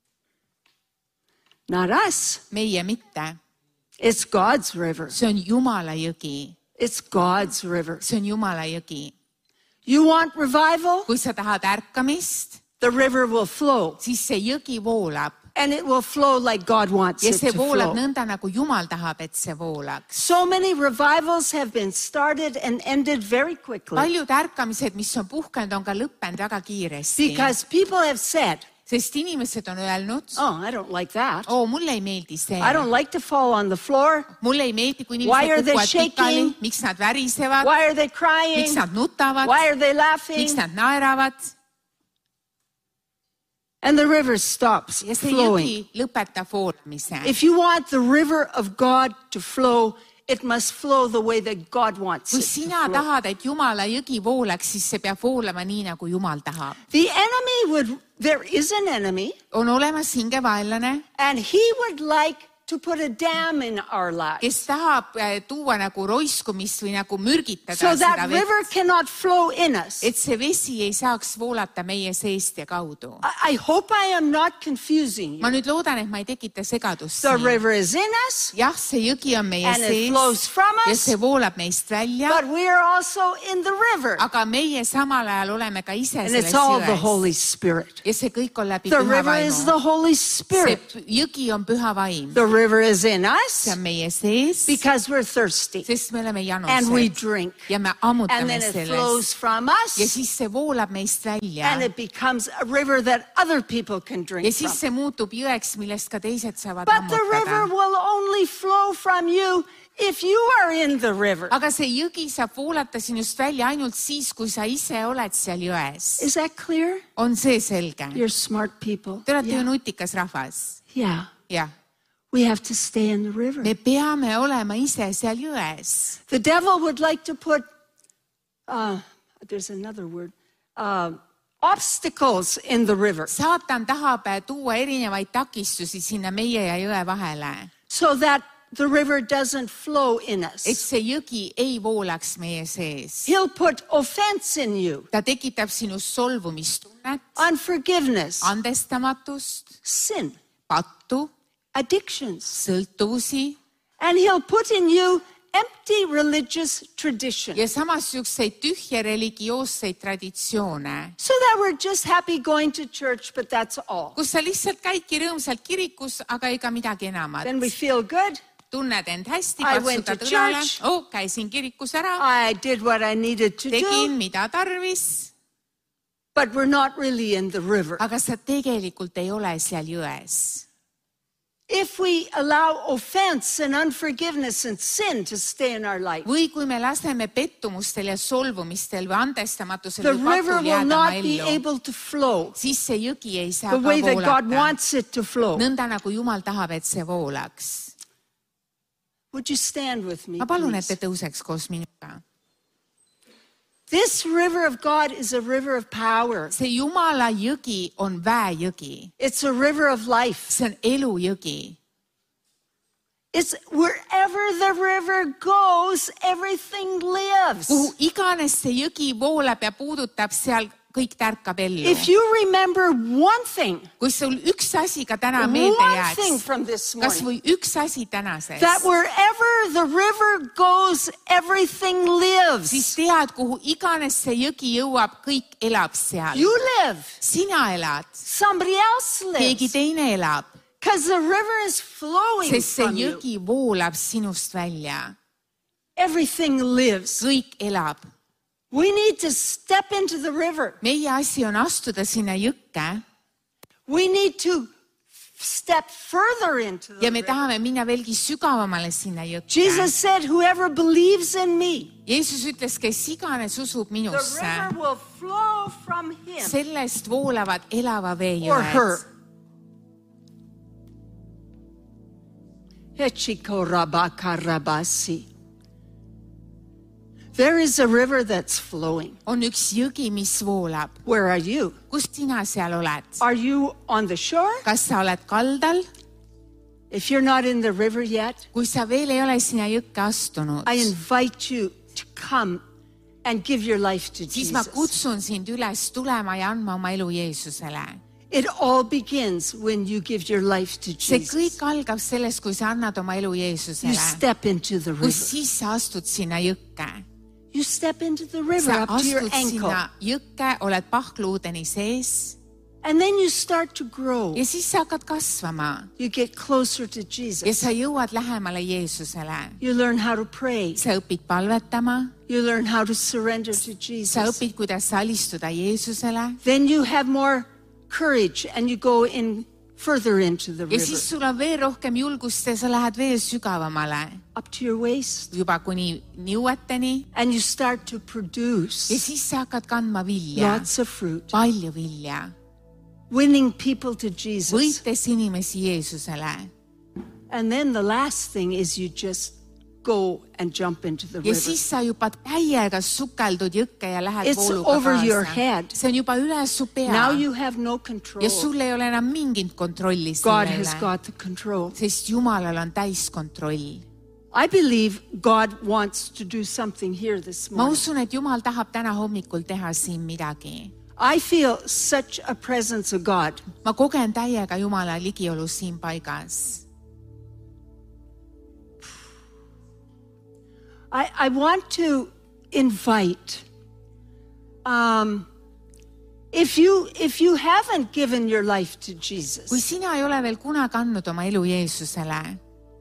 Not us. Meie mitte. It's God's river. See on Jumala jõgi. It's God's river. See on Jumala jõgi. You want revival? Kui sa tahad ärkamist, The river will flow. siis see jõgi voolab. And it will flow like God wants Ja it see to voolab flow. nõnda, nagu Jumal tahab, et see voolaks. So many revivals have been started and ended very quickly Paljud ärkamised, mis on puhkenud, on ka lõppenud väga kiiresti. because people have said, Sest inimesed on öelnud, oh, I don't like that. mulle ei meeldi see. I don't like to fall on the floor. Mulle ei meeldi, kui Why are inimesed they kukuvad shaking? pikali, miks nad värisevad, Why are they miks crying? nad nutavad, Why are they miks laughing? nad naeravad. And the river stops Ja see flowing. jõgi lõpetab voolamise. If you want the river of God to flow, it must flow the way that God wants Kui it to sina flow. tahad, et Jumala jõgi voolaks, siis see peab voolama nii, nagu Jumal tahab. There is an enemy, On olemas hingevaenlane, and he would like to put a dam in our lives kes tahab tuua nagu roiskumist või nagu mürgitada so seda that vett, river cannot flow in us. et see vesi ei saaks voolata meie seest ja kaudu. I hope I am not confusing Ma you. nüüd loodan, et ma ei tekita segadust The siin. river is in us, Jah, see jõgi on meie and it sees flows from ja us, see voolab meist välja, but we are also in the river. aga meie samal ajal oleme ka ise And selles it's all the jões. Holy Spirit. Ja see kõik on läbi The püha river is the vaimu. Holy See Spirit. jõgi on püha vaim. The river is in See us on meie sees, because we're thirsty, sest me oleme and we janused drink. ja me And ammutame then it sellest flows from ja us, siis see voolab meist välja and it becomes a river that other people can ja drink siis from. see muutub jõeks, millest ka teised saavad But the river ammutada. will only flow from you if you are in the river. Aga see jõgi saab voolata sinust välja ainult siis, kui sa ise oled seal jões. Is that clear? On see selge? You're smart people. Te olete ju Yeah. nutikas rahvas. Yeah. Jah. We have to stay in the river. Me peame olema ise seal jões. The devil would like to put, there's another word, obstacles in the river Saatan tahab tuua erinevaid takistusi sinna meie ja jõe vahele, so that the river doesn't flow in et us. see jõgi ei voolaks meie sees. He'll put offense in you, Ta tekitab sinust solvumistunnet, unforgiveness, andestamatust, sin, pattu, addictions, sõltuvusi, And he'll put in you empty religious tradition. ja samasugused tühje religioosseid traditsioone, So that we're just happy going to church, but that's all. kus sa lihtsalt käidki rõõmsalt kirikus, aga ega midagi enamat. Then we feel good. Tunned end hästi, I went patsutad to õlale, church. Käisin kirikus ära, I did what I needed to tegin, do, mida tarvis, but we're not really in the river. aga sa tegelikult ei ole seal jões. If we allow offense and unforgiveness and sin to stay in our life, Või kui me laseme pettumustel ja solvumistel või andestamatusel the või river patul will jääda oma not be ellu, able to flow siis see jõgi ei saa the ka way that God voolata, wants it to flow. nõnda nagu Jumal tahab, et see voolaks. Would you stand with me, Ma palun, et please? te tõuseks koos minuga. This river of God is a river of power. See Jumala jõgi on väejõgi. It's a river of life. See on elujõgi. It's wherever the river goes, everything lives. Kuhu iganes see jõgi voolab ja puudutab, seal kõik tärkab ellu. If you remember one thing, Kui sul üks asi ka täna meelde one thing jääks, from this kas morning, või üks asi tänasest, that wherever the river goes, everything lives. siis tead, kuhu iganes see jõgi jõuab, kõik elab seal. You live. Sina elad, Somebody else keegi lives. teine elab, Because the river is flowing sest see from you. jõgi voolab sinust välja. Everything lives. Kõik elab. We need to step into the river. Meie asi on astuda sinna jõkke We need to step further into the ja me river. tahame minna veelgi sügavamale sinna jõkke. Jesus said, whoever believes in me, Jeesus ütles, kes iganes usub the minusse, river will flow from him sellest voolavad elava vee or her. jõed. Hechiko rabakarabasi. There is a river that's flowing. On üks jõgi, mis voolab. Where are you? Kus sina seal oled? Are you on the shore? Kas sa oled kaldal? If you're not in the river yet, Kui sa veel ei ole sinna jõkke astunud, I invite you to come and give your life to siis ma Jesus. kutsun sind üles tulema ja andma oma elu Jeesusele. It all begins when you give your life to See Jesus. kõik algab sellest, kui sa annad oma elu You Jeesusele. step into the Kui river. siis sa astud sinna jõkke. You step into the river Sa up to your astud ankle. sinna jõkke, oled pahkluudeni sees And then you start to grow. ja siis sa hakkad kasvama You get closer to ja Jesus. sa jõuad lähemale Jeesusele. You learn how to pray. Sa õpid palvetama, You learn how to surrender to sa Jesus. õpid, kuidas alistuda Jeesusele Then you have more courage and you go in further into the ja river. siis sul on veel rohkem julgust ja sa lähed veel sügavamale, Up to your waist. juba kuni niueteni And you start to ja produce siis sa hakkad kandma vilja, lots of fruit. palju vilja, Winning people to Jesus. võites inimesi Jeesusele. And then the last thing is you just go and jump into the Ja river. siis sa juba täiega sukeldud jõkke ja lähed It's vooluga over your kaasa. head. See on juba üle su pea. Now you have no control. Ja sul ei ole enam mingit kontrolli God selle has üle, got the control. sest Jumalal on täiskontroll. I believe God wants to do something here this Ma morning. usun, et Jumal tahab täna hommikul teha siin midagi. I feel such a presence of God. Ma kogen täiega Jumala ligiolu siin paigas. I want to invite, if you haven't given your life to Kui Jesus, sina ei ole veel kunagi andnud oma elu Jeesusele,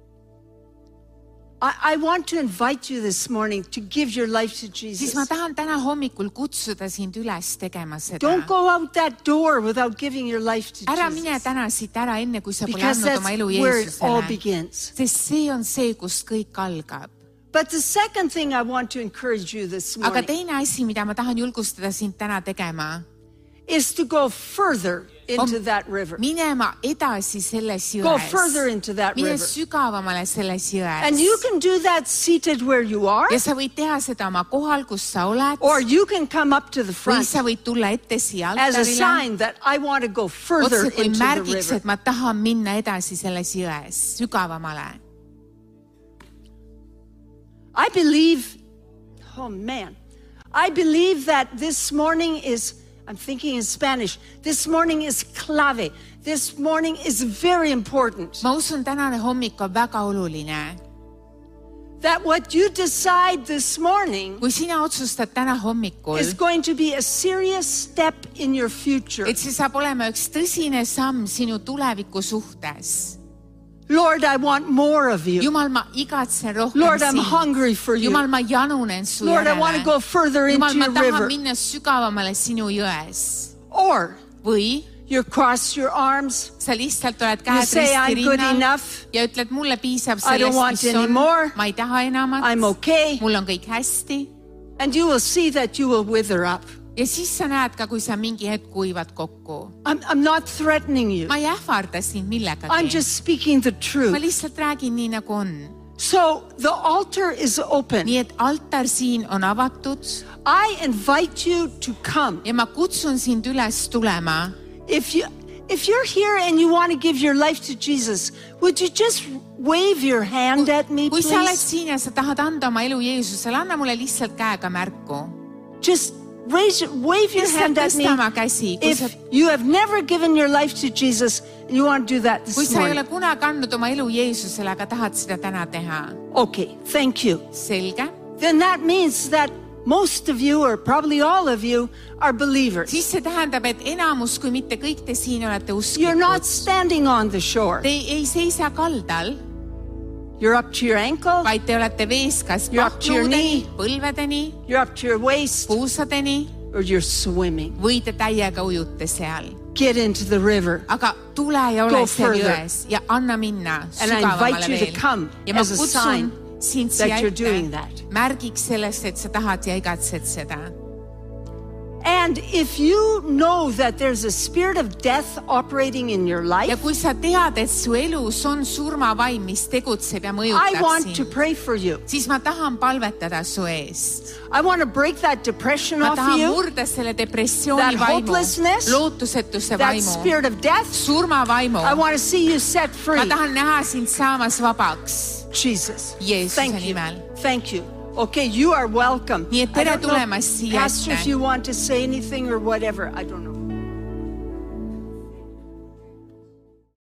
I want to invite you this morning to give your life to siis ma Jesus. tahan täna hommikul kutsuda sind üles tegema seda. Don't go out that door without giving your life to Ära mine Jesus. täna siit ära, enne kui sa pole Because andnud oma elu that's where it all Jeesusele. begins. Sest see on see, kust kõik algab. But the second thing I want to encourage you this Aga morning teine asi, mida ma tahan julgustada sind täna tegema, is to go further into that river. minema edasi selles Go further jões. into that Mine river. sügavamale selles And jões. you can do that seated where you are, Ja sa võid teha seda oma kohal, kus sa oled, or you can come up to the või front sa võid tulla ette siia as a altarile, sign that I want to go further otse kui into the märgiks, river. et ma tahan minna edasi selles jões, sügavamale. I believe, oh man, I believe that this morning is, I'm thinking in Spanish, this morning is clave. This morning is very important. Ma usun, tänane hommik on väga oluline. that what you decide this morning kui sina otsustad täna hommikul, is going to be a serious step in your future. et see saab olema üks tõsine samm sinu tuleviku suhtes. Lord, I want more of you. Jumal, ma igatsen rohkem Lord, I'm sind. hungry for you. Jumal, ma janunen su Lord, I want to järele. go further into Jumal, ma your tahan river. minna sügavamale sinu jões. Or Või you cross your arms. sa lihtsalt oled You käed say, I'm good ristirinnas enough. ja ütled, mulle piisab I don't sellest, want mis on. anymore. Ma ei taha enamat. I'm okay. Mul on kõik hästi. And you will see that you will wither up. Ja siis sa näed ka, kui sa mingi hetk kuivad kokku. I'm not threatening you. Ma ei ähvarda sind millegagi. I'm just speaking the Ma truth. lihtsalt räägin nii, nagu on. So the altar is open. Nii et altar siin on avatud I invite you to come. ja ma kutsun sind üles tulema. If you're here and you want to give your life to Jesus, would you just wave your hand at me, Kui sa oled please? siin ja sa tahad anda oma elu Jeesusele, anna mulle lihtsalt käega märku. Just wave your Lihtsalt hand at me. tõsta oma käsi. If you have never given your life to Jesus, and you want to do that Kui this sa ei ole morning. kunagi andnud oma elu Jeesusele, aga tahad seda täna teha. Okay, thank you. Selge? Then that means that most of you, or probably all of you, are believers. Siis see tähendab, et enamus, kui mitte kõik te siin olete You're not usklikud. standing on the shore. Te ei seisa kaldal, You're up to your ankle, vaid te olete vees kas You're up to your pahkluudeni, knee. põlvedeni, you're up to your waist, puusadeni or you're swimming. või te täiega ujute seal. Get into the river. Aga tule ja Go ole seal further. jões ja anna minna And I sügavamale invite you to veel. come Ja ma as a sign kutsun sind that siia you're doing ette that. märgiks sellest, et sa tahad ja igatsed seda. And if you know that there's a spirit of death operating in your Ja life, kui sa tead, et su elus on surmavaim, mis tegutseb ja I mõjutab want to sind, pray for you. siis ma tahan palvetada su eest. I want to break that depression Ma off tahan you, murda selle depressiooni That vaimu, hopelessness, lootusetuse that vaimu, spirit of death. surmavaimu. I want to see you set Ma free. tahan näha sind saamas vabaks. Jesus. Jeesuse Thank you. nimel. Thank you. Okay, you are welcome. Nii et I tere don't know, tulemast siia Pastor, ette. if you want to say anything or whatever, I don't know.